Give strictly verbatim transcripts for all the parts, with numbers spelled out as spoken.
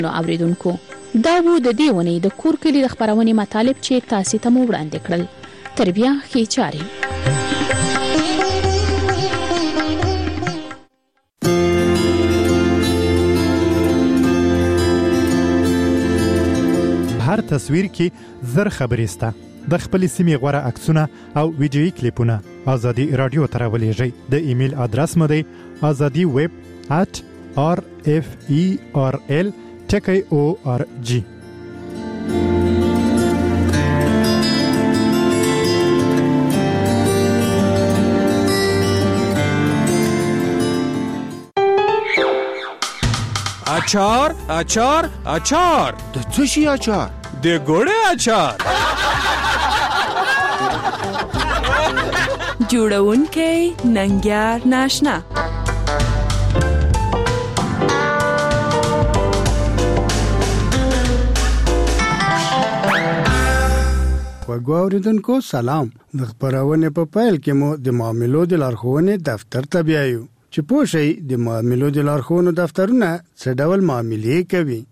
نو اوریدونکو دا وو د دې ونې د کور کلي د خپرونې مطالب چې تاسې ته مو وړاندې کړل. تر بیا ښې چارې. هر تصویر کې زر خبرې سته. د خپلې سیمې غوره عکسونه او ویډیویي کلیپونه ازادي رادیو ته راولېږئ. د ایمیل ادرس مو دی ازادي ویب ات آر اف ای آر ال ټکی او آر جی. اچار اچار اچار د څه شي اچار؟ د ګوړې اچار. جوړونکی ننګیار ناشنا. وګو اوریدونکو سلام. د خبرونه په پایل کې مو د معاملو د لارښوونې دفتر ته بیایو چې پوه شئ د معاملو د لارښوونو دفترونه څه ډول معاملې کوي.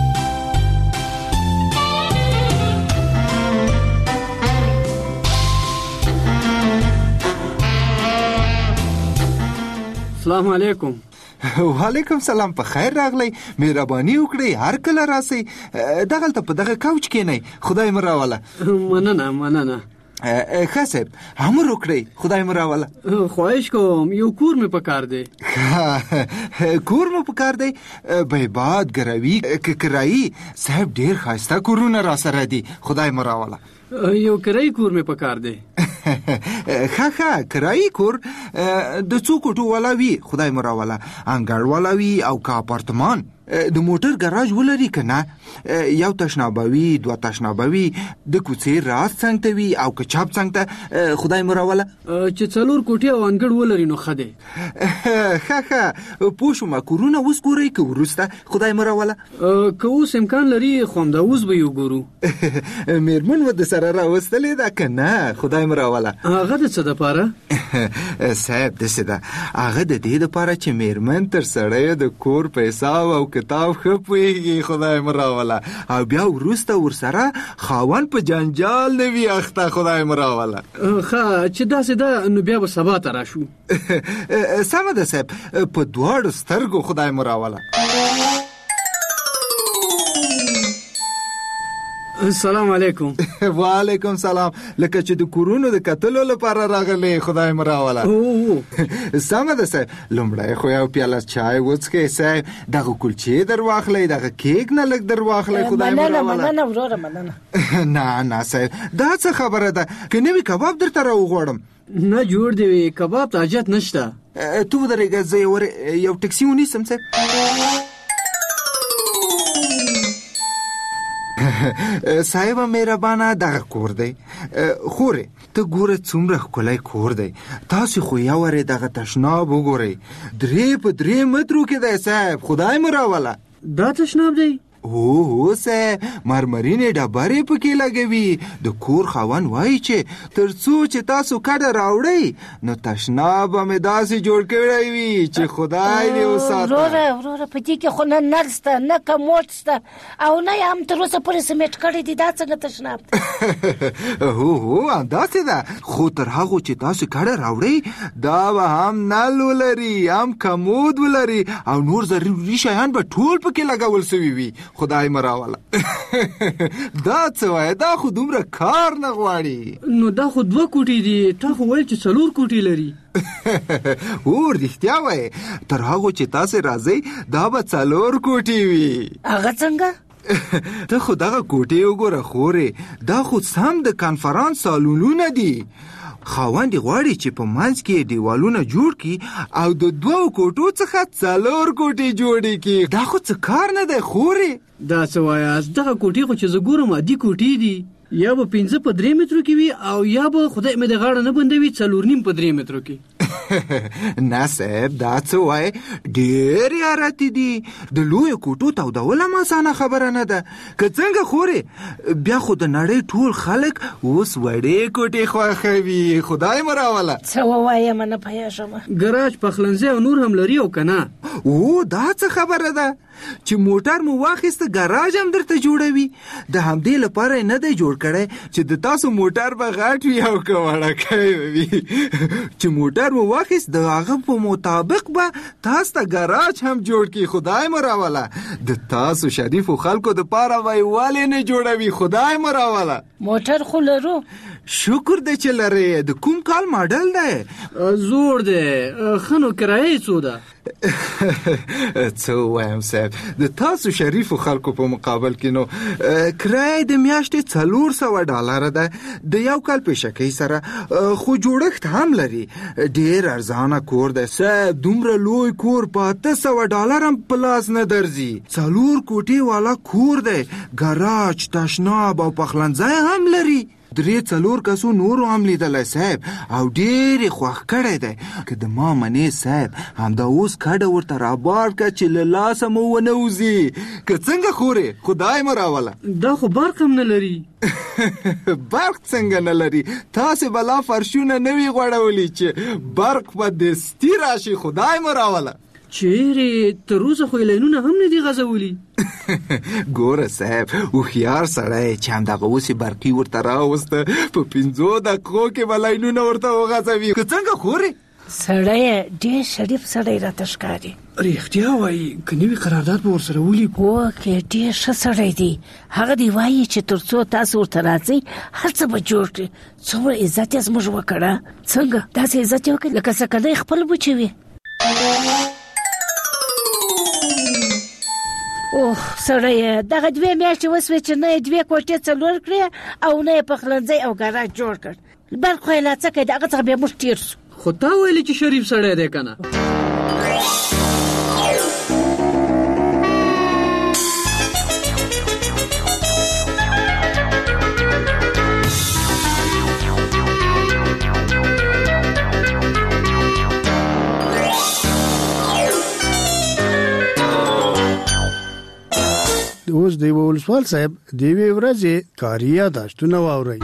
السلام علیکم. وعلیکم سلام. په خیر راغلی. مهرباني وکړئ هر کله راسئ. دغلته په دغه کوچ کېنئ. خدای مو راوله. مننه مننه. ښه صاحب امر وکړئ. خدای مو راوله. خواهش کوم یو کور مې پکار دی. کور مو پکار دی؟ بیباد ګروي کرایي صاحب ډیر ښایسته کورونه را سره دي. خدای مو راوله. یو کرایي کور مې پکار دی. ښه ښه کرایي کور د څو کوټو والا وي. خدای مو راوله. انګړ والا وي او که اپارتمان. د موټر ګراج ولري که نه؟ یو تشنابوي دوه تشنابوي د کوڅې راست څنګ ته وي او که چپ څنګ ته. خدای مو راوله. چې څلور کوټې او انګړ ولري نو ښه دی. ښه ښه پوه شوم. کورونه اوس ګورئ که وروسته؟ خدای مو راوله. که اوس امکان لري خو همدا اوس به یې وګورو. مېرمن مو د سره راوستلې ده که نه؟ خدای مو راوله. هغه د څه دپاره؟ صاحب داسې ده هغه د دې دپاره چې مېرمن تر سړیو د کور په حساب او کتاب ښه پوهېږي. خدای مو راوله. او بیا وروسته ورسره خاوند په جنجال نه وي اخته. خدای مو راوله. ښه چې داسې ده نو بیا به سبا ته راشو. سمه ده صاحب په دواړو سترګو. خدای مو راوله. السلام علیکم. وعلیکم سلام. لکه چې د کورونو د کتلو لپاره راغلی. خدای مو راوله. سمه ده صاحب لومړی خو یو پیاله چای وڅښئ صاحب. دغه کلچې در واخلئ دغه کیک نه لږ در واخلئ. خدای مو راوله. مننه وروره مننه. نه نه صاحب دا څه خبره ده که نوي کباب درته راوغواړم؟ نه جوړ دی کباب ته حاجت نشته. تو ودرېږه زه یو ټکسي ونیسم صاحب. صاحب مهربانه دغه کور دی. خورې ته ګوره څومره ښکلی کور دی. تاسو خو یوارې دغه تشناب وګورئ. درې په درې مترو کې دی صاحب. خدای مو راوله. دا تشناب دی؟ هو هو صاحب مرمرینې ډبرې پکې لګوي. د کور خاوند وایي چې تر څو چې تاسو کډه راوړئ نو تشناب به مې داسې جوړ کړی وي چې خدای دې وساته. وروره وروره په دې کې خو نه نل شته نه کموډ شته او نه یې هم تر اوسه پورې سمیټ کړی دی. دا څنګه تشناب دی؟ هو هو همداسې ده. خو تر هغو چې تاسو کډه راوړئ دا به هم نل ولري هم کموډ ولري او نور ضروري شیان به ټول پکې لګول سوي وي. خدای مو راوله. دا څه وایې دا خو دومره کار نه غواړي. نو دا خو دوه کوټې دي. تا خو ویل چې څلور کوټې لري. او رښتیا وایې تر هغو چې تاسې راځئ دا به څلور کوټې وي. هغه څنګه؟ ته خو دغه کوټې وګوره خورې. دا خو سم د کانفرانس سالونونه دي. خاوند غواړي چې په منځ کې دیوالونه جوړ کړي او د دوو کوټو څخه څلور کوټې جوړې کړي. دا خو څه کار نه دی خورې. دا څه وایاست؟ دغه کوټې خو چې زه ګورم عادي کوټې دي. یا به پنځه په درې مترو کې وي او یا به خدای مې د غاړه نه بندوي څلور نیم په درې مترو کې. نه صاحب دا څه وای ډېر یاراتي دي د لوی کوټو تودول هم اسانه خبره نه ده که څنګه خورې بیا خو د نړۍ ټول خلک اوس وړې کوټې خوښوي خدای مو راوله څه ووایم نه پوهېږم ګراج پخلنځی او نور هم لري او که نه او دا څه خبره ده چې موټر مو واخیسته ګراج هم درته جوړوي د همدې لپاره نه دی جوړ کړی چې د تاسو موټر به غټ وي او که وړکی وي چې موټر مو واخیست د هغه په مطابق به تاسو ته ګراج هم جوړ کړي خدای مو راوله د تاسو شریفو خلکو دپاره به یې ولې نه جوړوي خدای مو راوله موټر خو لرو شکر دی چې لرې د کوم کال ماډل دی زوړ دی ښه نو کرایه څو ده څه ووایم صاحب د تاسو شریفو خلکو په مقابل کې نو کرایه د میاشتې څلور سوه ډالره ده د یو کال پیشکۍ سره خو جوړښت هم لري ډېر ارزانه کور دی صاحب دومره لوی کور په اته سوه ډالر هم په لاس نه درځي څلور کوټې والا کور دی ګراج تشناب او پخلنځی هم لري درې څلور کسو نورو هم لیدلی صاحب او ډېر یې خوښ کړی دی که د ما منې صاحب همدا اوس کډه ورته راباړ کړه چې له لاسه مو ونه وځي که څنګه خورې خدای مو راوله دا خو برق هم نه لري برق څنګه نه لري تاسې به لا فرشونه نه وي غوړولی چې برق به دستي راشي خدای مو راوله چیرې تر اوسه خو لینونه هم نه دي غځولي ګوره صاحب هوښیار سړی چې همدغه اوس یې برقي ورته راوسته په پنځو دقیقو کې به لینونه ورته وغځوي که څنګه خورې سړی ډېر شریف سړی راته ښکاري رښتیا وایي که نوي قرارداد به ورسره ولیکو وکې ډېر ښه سړی دی هغه دی وایي چې تر څو تاسو ورته راځئ هر څه به جوړ کړي څومره عزت یې زموږ وکړه څنګه داسې عزت یې وکړي لکه سکلی خپل بچی وي اوه سړی دغه دوې میاشتې وسوې چې نه یې دوې کوټې څلور کړې او نه یې پخلنځی او ګراج جوړ کړ برق خو یې لا څه کوي د هغه څخه بیا موږ تېر سو خو تا ویلې چې شریف سړی دی که نه اوس د ولسوال صاحب د یوې ورځې کاري یاداشتونه واورئ.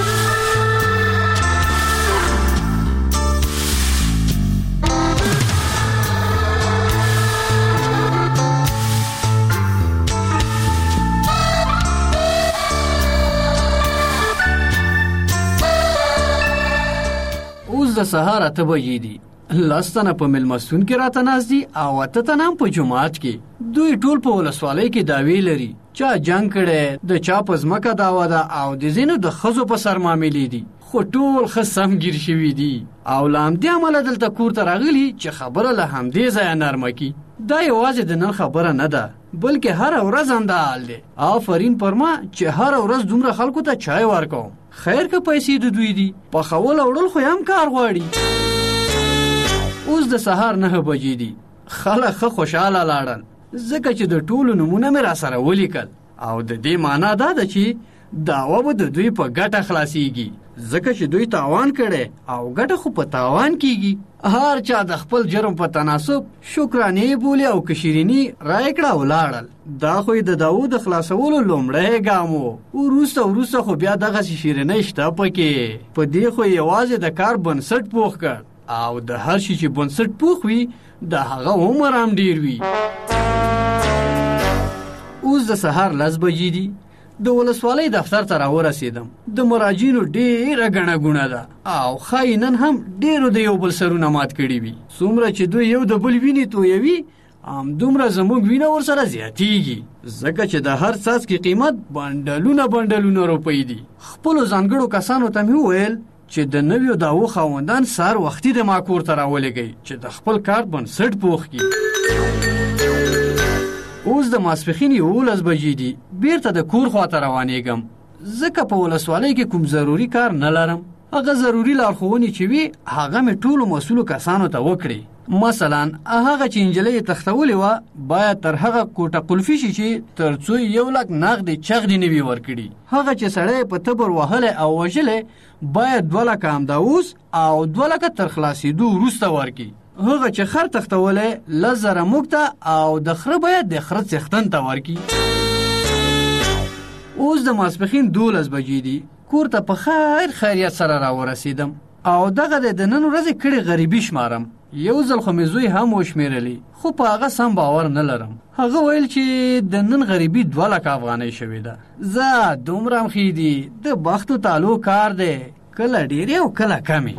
اوس د سهار اته بجې دي. لس تنه په مېلمستون کې راته ناست دي او اته تنه هم په جومات کې. دوی ټول په ولسوالۍ کې دعوې لري. چا جنګ کړی، د چا په ځمکه دعوه ده او د ځینو د ښځو په سر معاملې دي. خو ټول ښه سم ګیر شوي دي او له همدې امله دلته کور ته راغلي چې خبره له همدې ځایه نرمه کړي. دا یوازې د نن خبره نه ده بلکې هره ورځ همدا حال دی. آفرین پر ما چې هره ورځ دومره خلکو ته چای ورکوم. خیر که پیسې د دوی دي، پخول او وړل خو هم کار غواړي. اوس د سهار نه بجې دي. خلک ښه خوشحاله لاړل ځکه چې د ټولو نومونه مې را سره ولیکل او د دې معنا دا ده چې دعوه به د دوی په ګټه خلاصیږي ځکه چې دوی تاوان کړي او ګټه خو په تاوان کیږي. هر چا د خپل جرم په تناسب شکرانې بولي او کشیرینی رای کړه ولاړل. دا خو د داود خلاصولو لومړی ګام و. وروسته وروسته خو بیا دغه شیرینی شته پکې. په دې خو یوازې د کار بنسټ پوخ کړ او د هر شي چې بنسټ پوخ وي د هغه عمر هم ډیر وي. اوس د سهار لس بجې دي. د ولسوالۍ دفتر ته راورسېدم. د مراجعینو ډېره ګڼه ګوڼه ده او ښایي نن هم ډېرو د یو بل سرونه مات کړي وي. څومره چې دوی یو د بل وینې تویوي همدومره زموږ وینه ورسره زیاتیږي ځکه چې د هر څاڅکي قیمت بنډلونه بنډلونه روپۍ دي. خپلو ځانګړو کسانو ته مې وویل چې د نویو دعوو خاوندان سهار وختي د ما کور ته راولېږئ چې د خپل کار بنسټ پوخ کړي. اوس د ماسپښین یولس بجې دي. بیرته د کور خواته روانېږم ځکه په ولسوالۍ کې کوم ضروري کار نه لرم. هغه ضروري لارښوونې چې وي هغه مې ټولو مسؤلو کسانو ته وکړې. مثلا هغه چې انجلۍ تختولې و باید تر هغه کوټه قلفي شي چې ترڅو یو لک نغدي چغدي نوي ورکړي. هغه چې سړی په تبر وهله او وژلې باید دوه لکه همداوس او دوه لکه تر خلاصېدو وروسته ورکړي. هغه چې خر تختولې لزره موږ او د خره باید د خره څښتن ته ورکړي. اوس د ماسپخین دولس بجې دي. کور ته په خیر خیریت سره را ورسیدم او دغه د نن ورځې کړي غریبي شمارم. یو ځل خو مې زوی هم وشمیرلی خو په هغه سم باور نه لرم. هغه ویل چې د نن غریبي دوه لکه افغانۍ شوې ده. زه دومره مخې دي د بخت و تالو کار دی، کله ډېرې او کله کمې.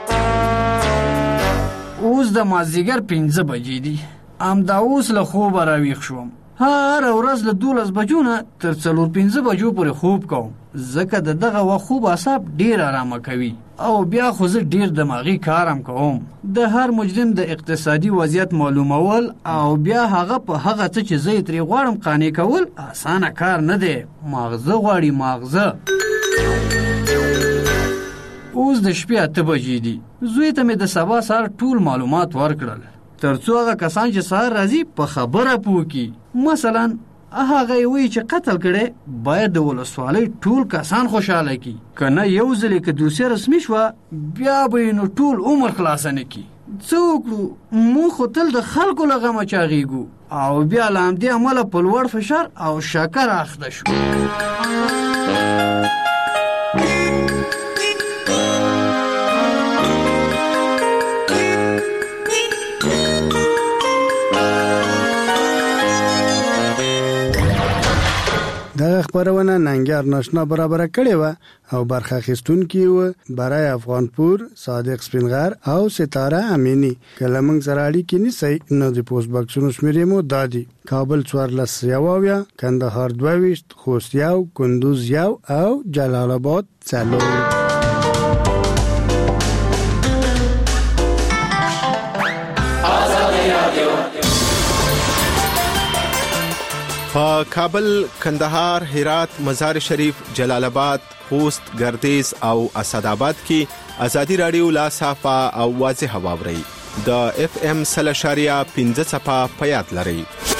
اوس د مازدیګر پنځه بجې دي. همدا اوس له خوبه راویښ شوم. هر ورځ له دولس بجو نه تر څلور پنځه بجو پورې خوب کوم، ځکه د دغه وخت خوب اعصاب ډیر آرامه کوي او بیا خو زه ډیر دماغي کارم کوم. د هر مجرم د اقتصادي وضعیت معلومول او بیا هغه په هغه څه چې زه ترې غواړم قانع کول اسانه کار نه دی. ماغزه غواړي ماغزه. اوس د شپې اته بجې دي. زوی ته مې د سبا سهار ټول معلومات ورکړل ترڅو هغه کسان چې سهار راځي په خبره پوه کړي. مثلا هغه وی چې قتل کړي باید د ولسوالۍ ټول کسان خوشاله کړي، کنه یو ځل کې دوسیه رسمي شو بیا به نو ټول عمر خلاص نه کړي. څوک مو خو تل د خلکو لغه مچاغيګو او بیا لامدي عمله په لوړ فشار او شکر اخته شو. دا خبرونه ننګیار ناشنا برابر کړي و او برخه اخیستونکي و برای افغانپور، صادق سپینغر او ستاره امینی. کله موږ سره اړیکې نیسئ نو د پوسټ باکسونو شمیرې مو دادي: کابل څوارلس یواویا، کندهار دوه ویشت، خوست یو، کندوز یو او جلال آباد څلور. په کابل، کندهار، هرات، مزار شریف، جلال آباد، خوست، گردیز او اسداباد کې ازادي رادیو لا صافه او واضح واوري. د اف ام سل اشاریه پنځه صفه په یاد لري.